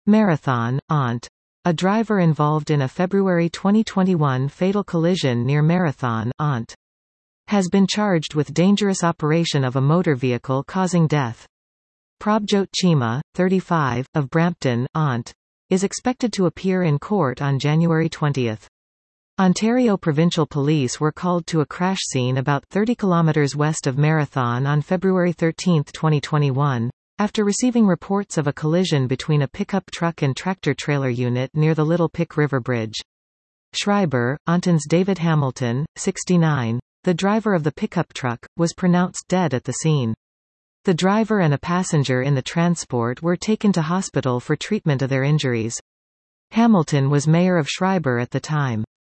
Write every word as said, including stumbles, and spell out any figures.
Marathon, Ont. A driver involved in a February twenty twenty-one fatal collision near Marathon, Ont. has been charged with dangerous operation of a motor vehicle causing death. Prabjot Chima, thirty-five, of Brampton, Ont. is expected to appear in court on January twentieth. Ontario Provincial Police were called to a crash scene about thirty kilometres west of Marathon on February thirteenth twenty twenty-one, after receiving reports of a collision between a pickup truck and tractor-trailer unit near the Little Pick River Bridge. Schreiber, Onton's David Hamilton, sixty-nine, the driver of the pickup truck, was pronounced dead at the scene. The driver and a passenger in the transport were taken to hospital for treatment of their injuries. Hamilton was mayor of Schreiber at the time.